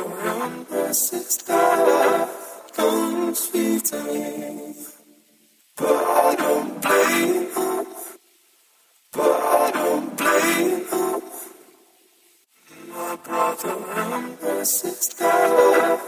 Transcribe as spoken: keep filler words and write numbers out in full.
and my sister don't speak to me. But I don't blame them, but I don't blame them. My brother and my sister